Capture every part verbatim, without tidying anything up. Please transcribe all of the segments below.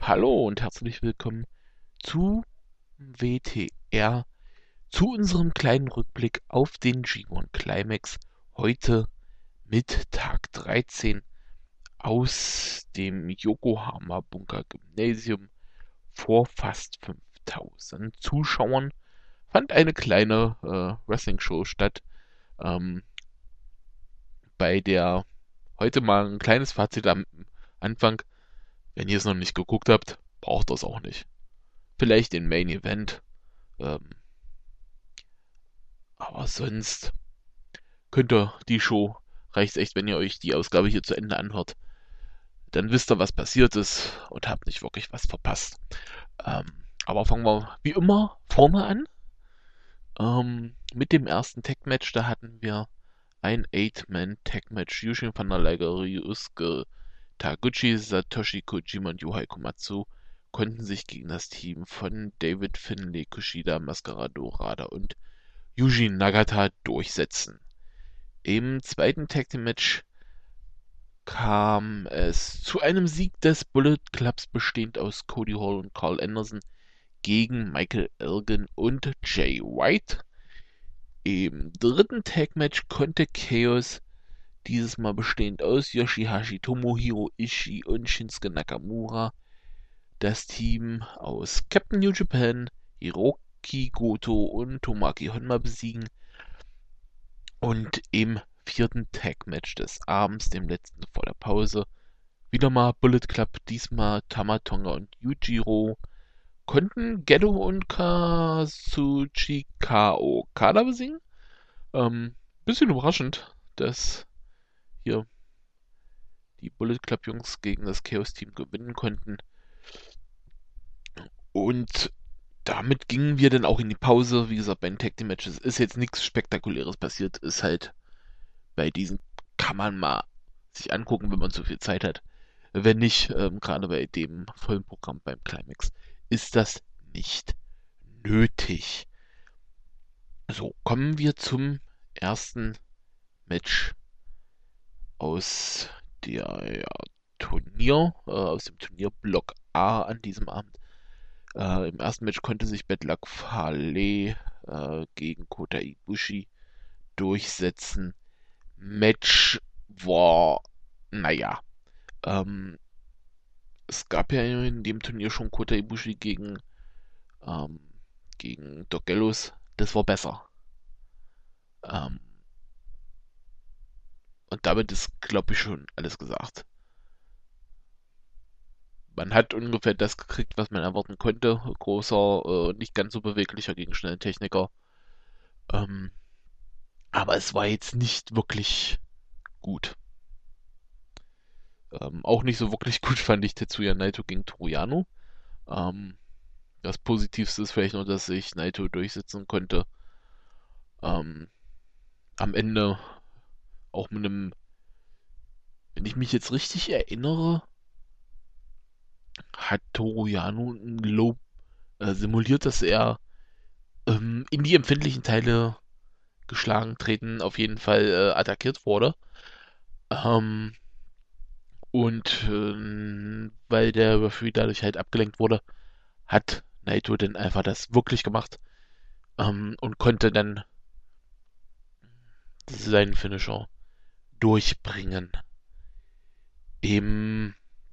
Hallo und herzlich willkommen zu W T R, zu unserem kleinen Rückblick auf den G eins Climax. Heute mit Tag dreizehn aus dem Yokohama Bunker Gymnasium vor fast fünftausend Zuschauern. Fand eine kleine äh, Wrestling-Show statt, ähm, bei der heute mal ein kleines Fazit am Anfang. Wenn ihr es noch nicht geguckt habt, braucht ihr es auch nicht. Vielleicht den Main Event. Ähm, aber sonst könnt ihr die Show, reicht echt, wenn ihr euch die Ausgabe hier zu Ende anhört. Dann wisst ihr, was passiert ist und habt nicht wirklich was verpasst. Ähm, aber fangen wir wie immer vorne an. Ähm, mit dem ersten Tag-Match, da hatten wir ein Eight-Man-Tag-Match. Yushin van der Liger, Ryusuke Taguchi, Satoshi Kojima und Yohei Komatsu konnten sich gegen das Team von David Finlay, Kushida, Mascarado, Rada und Yuji Nagata durchsetzen. Im zweiten Tag Team Match kam es zu einem Sieg des Bullet Clubs, bestehend aus Cody Hall und Carl Anderson, gegen Michael Elgin und Jay White. Im dritten Tag Match konnte Chaos, dieses Mal bestehend aus Yoshihashi, Tomohiro Ishii und Shinsuke Nakamura, das Team aus Captain New Japan, Hiroki Goto und Tomoaki Honma besiegen. Und im vierten Tag-Match des Abends, dem letzten vor der Pause, wieder mal Bullet Club, diesmal Tamatonga und Yujiro, konnten Gedo und Kazuchika Okada besiegen. Ähm, bisschen überraschend, dass hier die Bullet Club Jungs gegen das Chaos Team gewinnen konnten. Und damit gingen wir dann auch in die Pause. Wie gesagt, bei den Tag Team Matches ist jetzt nichts Spektakuläres passiert. Ist halt bei diesen, kann man mal sich angucken, wenn man zu viel Zeit hat. Wenn nicht, ähm, gerade bei dem vollen Programm beim Climax, ist das nicht nötig. So, kommen wir zum ersten Match aus der ja, Turnier, äh, aus dem Turnierblock A an diesem Abend. Äh, Im ersten Match konnte sich Bad Luck Fale äh, gegen Kota Ibushi durchsetzen. Match war, naja, ähm, es gab ja in dem Turnier schon Kota Ibushi gegen, ähm, gegen Doc Gallows. Das war besser. Ähm, und damit ist, glaube ich, schon alles gesagt. Man hat ungefähr das gekriegt, was man erwarten konnte. Großer, äh, nicht ganz so beweglicher gegen schnellen Techniker. Ähm, aber es war jetzt nicht wirklich gut. Ähm, auch nicht so wirklich gut fand ich Tetsuya Naito gegen Toru Yano. Ähm, das Positivste ist vielleicht nur, dass sich Naito durchsetzen konnte. Ähm, am Ende auch mit einem, wenn ich mich jetzt richtig erinnere, hat Toru Yano ein Lob äh, simuliert, dass er ähm, in die empfindlichen Teile geschlagen, treten, auf jeden Fall äh, attackiert wurde. Ähm, und äh, weil der Referee dadurch halt abgelenkt wurde, hat Naito dann einfach das wirklich gemacht ähm, und konnte dann seinen Finisher durchbringen. Eben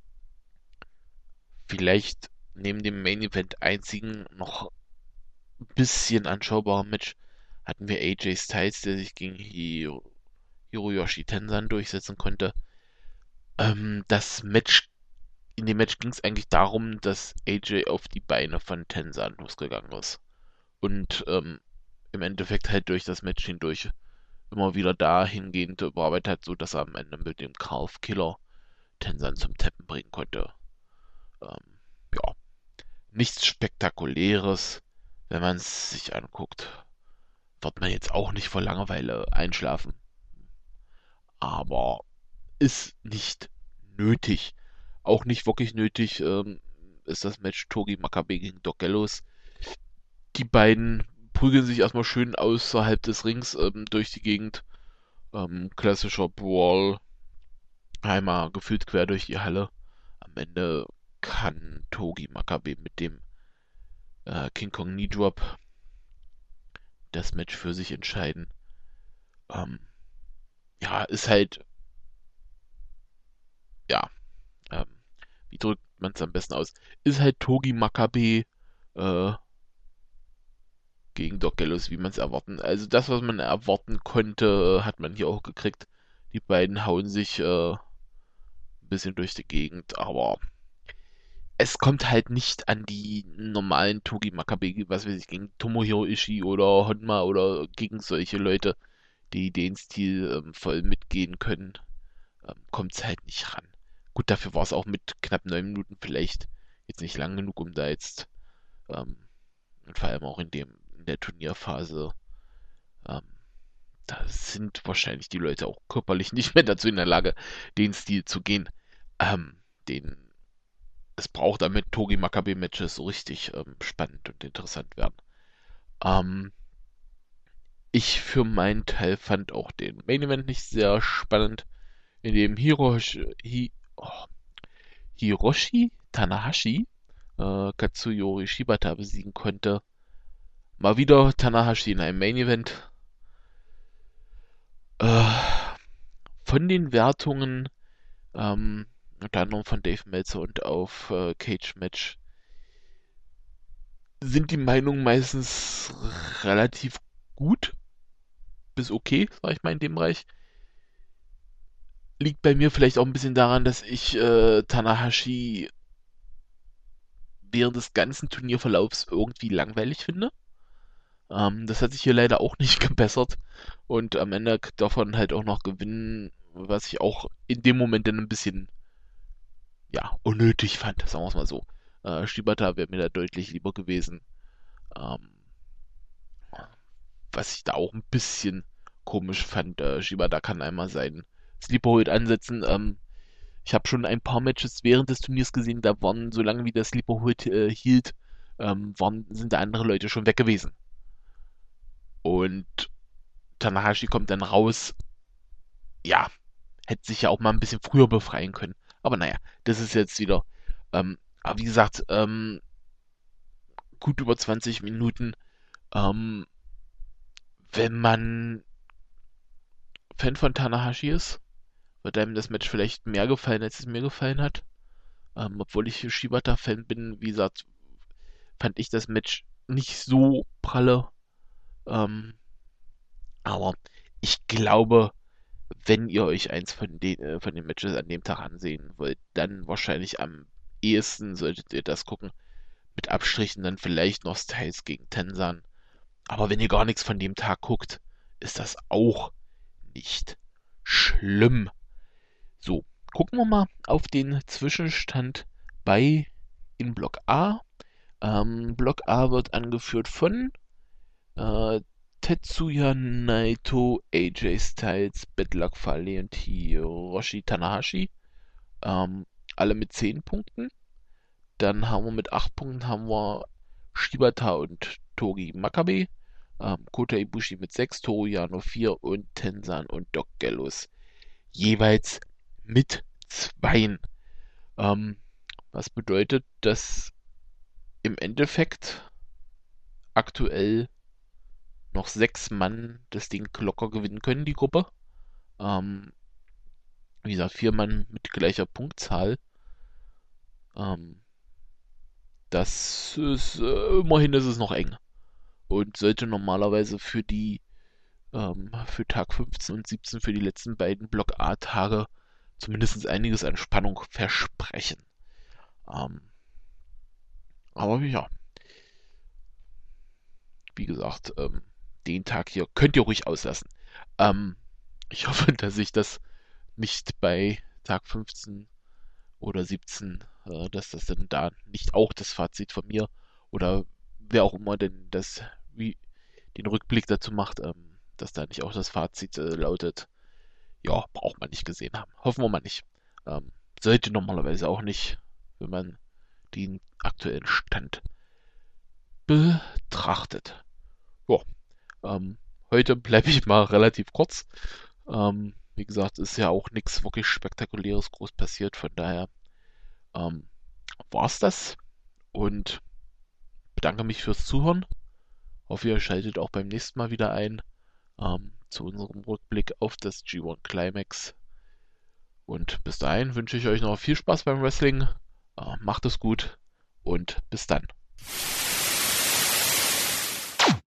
vielleicht neben dem Main Event einzigen noch ein bisschen anschaubaren Match hatten wir A J Styles, der sich gegen Hiro Hiroyoshi Tenzan durchsetzen konnte. Ähm, das Match, in dem Match ging es eigentlich darum, dass A J auf die Beine von Tenzan losgegangen ist. Und ähm, im Endeffekt halt durch das Match hindurch immer wieder dahingehend überarbeitet hat, sodass er am Ende mit dem Calf Killer Tenzan zum Tappen bringen konnte. Ähm, ja, nichts Spektakuläres, wenn man es sich anguckt. Wird man jetzt auch nicht vor Langeweile einschlafen. Aber ist nicht nötig. Auch nicht wirklich nötig ähm, ist das Match Togi Makabe gegen Doc Gallows. Die beiden prügeln sich erstmal schön außerhalb des Rings ähm, durch die Gegend. Ähm, klassischer Brawl. Einmal gefühlt quer durch die Halle. Am Ende kann Togi Makabe mit dem äh, King Kong Knee Drop das Match für sich entscheiden. Ähm, ja, ist halt, ja, ähm, wie drückt man es am besten aus? Ist halt Togi Makabe äh, gegen Doc Gallows, wie man es erwarten. Also das, was man erwarten konnte, hat man hier auch gekriegt. Die beiden hauen sich äh, ein bisschen durch die Gegend, aber es kommt halt nicht an die normalen Togi Makabe, was weiß ich, gegen Tomohiro Ishii oder Honma oder gegen solche Leute, die den Stil ähm, voll mitgehen können, ähm, kommt es halt nicht ran. Gut, dafür war es auch mit knapp neun Minuten vielleicht jetzt nicht lang genug, um da jetzt ähm, und vor allem auch in dem in der Turnierphase, ähm, da sind wahrscheinlich die Leute auch körperlich nicht mehr dazu in der Lage, den Stil zu gehen, ähm, den es braucht, damit Togi Makabe Matches so richtig ähm, spannend und interessant werden. Ähm, ich für meinen Teil fand auch den Main Event nicht sehr spannend, in dem Hiroshi, Hi, oh, Hiroshi Tanahashi äh, Katsuyori Shibata besiegen konnte. Mal wieder Tanahashi in einem Main Event. Äh, von den Wertungen, ähm, unter anderem von Dave Meltzer und auf äh, Cage Match, sind die Meinungen meistens relativ gut bis okay, sag ich mal, in dem Bereich. Liegt bei mir vielleicht auch ein bisschen daran, dass ich äh, Tanahashi während des ganzen Turnierverlaufs irgendwie langweilig finde. Ähm, das hat sich hier leider auch nicht gebessert. Und am Ende davon halt auch noch gewinnen, was ich auch in dem Moment dann ein bisschen, ja, unnötig fand, sagen wir es mal so. Äh, Shibata wäre mir da deutlich lieber gewesen. Ähm, was ich da auch ein bisschen komisch fand. Äh, Shibata kann einmal seinen Sleeper Hold ansetzen. Ähm, ich habe schon ein paar Matches während des Turniers gesehen, da waren, solange wie der Sleeper Hold äh, hielt, ähm, waren, sind da andere Leute schon weg gewesen. Und Tanahashi kommt dann raus, ja, hätte sich ja auch mal ein bisschen früher befreien können. Aber naja, das ist jetzt wieder, ähm, aber wie gesagt, ähm, gut über zwanzig Minuten. Ähm, wenn man Fan von Tanahashi ist, wird einem das Match vielleicht mehr gefallen, als es mir gefallen hat. Ähm, obwohl ich Shibata-Fan bin, wie gesagt, fand ich das Match nicht so pralle. Ähm, aber ich glaube, wenn ihr euch eins von den, äh, von den Matches an dem Tag ansehen wollt, dann wahrscheinlich am ehesten solltet ihr das gucken. Mit Abstrichen dann vielleicht noch Styles gegen Tenzan. Aber wenn ihr gar nichts von dem Tag guckt, ist das auch nicht schlimm. So, gucken wir mal auf den Zwischenstand bei in Block A. Ähm, Block A wird angeführt von äh, Tetsuya Naito, A J Styles, Bad Luck Fale und Hiroshi Tanahashi. Ähm, alle mit zehn Punkten. Dann haben wir mit acht Punkten haben wir Shibata und Togi Makabe. Ähm, Kota Ibushi mit sechs, Toru Yano vier und Tenzan und Doc Gallows jeweils mit zwei. Ähm, was bedeutet, dass im Endeffekt aktuell noch sechs Mann das Ding locker gewinnen können, die Gruppe. Ähm, wie gesagt, vier Mann mit gleicher Punktzahl. Ähm, das ist, äh, immerhin ist es noch eng. Und sollte normalerweise für die, ähm, für Tag fünfzehn und siebzehn, für die letzten beiden Block A-Tage zumindest einiges an Spannung versprechen. Ähm, aber ja, wie gesagt, ähm, den Tag hier könnt ihr ruhig auslassen. Ähm, ich hoffe, dass ich das nicht bei Tag fünfzehn oder siebzehn, äh, dass das dann da nicht auch das Fazit von mir oder wer auch immer denn das, wie den Rückblick dazu macht, ähm, dass da nicht auch das Fazit äh, lautet, ja, braucht man nicht gesehen haben. Hoffen wir mal nicht. Ähm, sollte normalerweise auch nicht, wenn man den aktuellen Stand betrachtet. Ja, ähm, heute bleibe ich mal relativ kurz. Ähm, wie gesagt, ist ja auch nichts wirklich Spektakuläres groß passiert, von daher ähm, war's das und bedanke mich fürs Zuhören. Hoffe, ihr schaltet auch beim nächsten Mal wieder ein ähm, zu unserem Rückblick auf das G eins Climax. Und bis dahin wünsche ich euch noch viel Spaß beim Wrestling. Äh, macht es gut und bis dann.